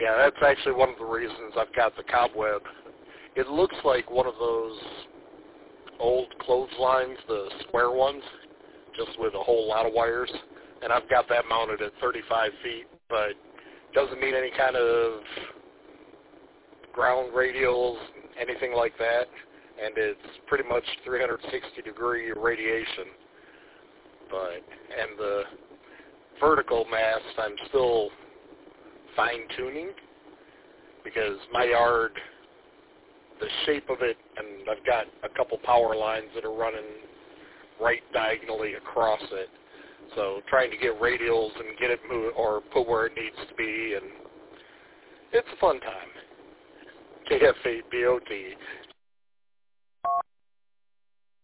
Yeah, that's actually one of the reasons I've got the Cobweb. It looks like one of those old clotheslines, the square ones, just with a whole lot of wires. And I've got that mounted at 35 feet, but doesn't need any kind of ground radials, anything like that. And it's pretty much 360-degree radiation. And the vertical mast, I'm still fine-tuning because my yard, the shape of it, and I've got a couple power lines that are running right diagonally across it. So trying to get radials and get it moved or put where it needs to be, and it's a fun time. KF8BOT.